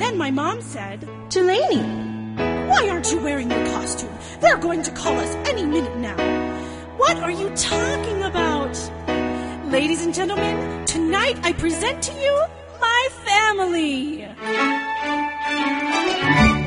then my mom said, Delaney, why aren't you wearing your costume? They're going to call us any minute now. What are you talking about? Ladies and gentlemen, tonight I present to you my family.